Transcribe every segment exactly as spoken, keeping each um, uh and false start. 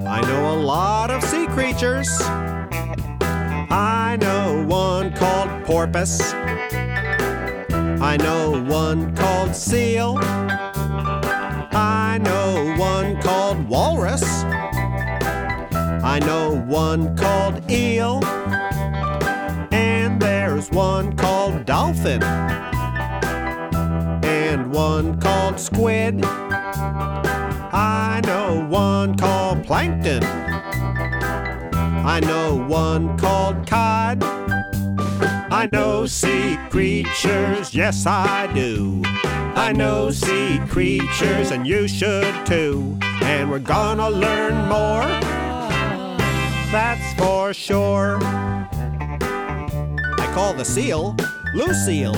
I know a lot of sea creatures. I know one called porpoise. I know one called seal. I know one called walrus. I know one called eel. And there's one called dolphin. And one called squid. I know one called plankton. I know one called cod. I know sea creatures, yes I do. I know sea creatures and you should too. And we're gonna learn more, that's for sure. I call the seal Lucille.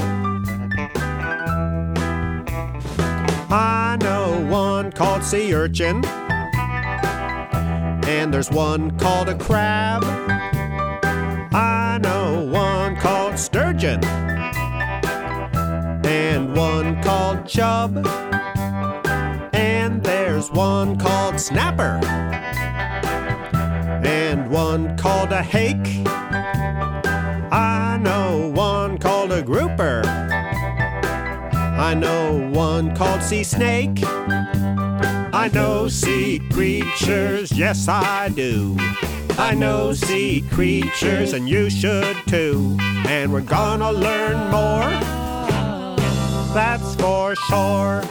I know one called sea urchin. And there's one called a crab. I know one called sturgeon. And one called chub. And there's one called snapper. And one called a hake. I know one called a grouper. I know one called sea snake. I know sea creatures, yes I do. I know sea creatures and you should too. And we're gonna learn more, that's for sure.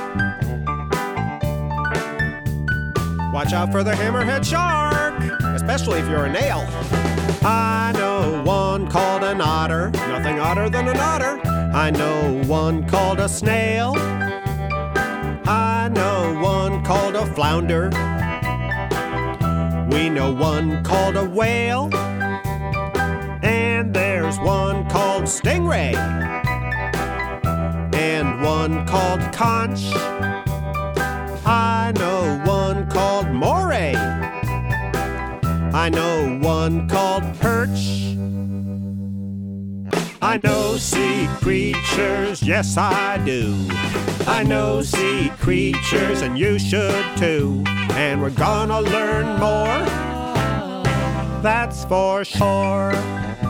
Watch out for the hammerhead shark, especially if you're a nail. I know one called an otter, nothing odder than an otter. I know one called a snail. I know one called a flounder. We know one called a whale. And there's one called stingray. And one called conch. I know one called moray. I know one called perch. I know sea creatures, yes I do. I know sea creatures and you should too. And we're gonna learn more, that's for sure.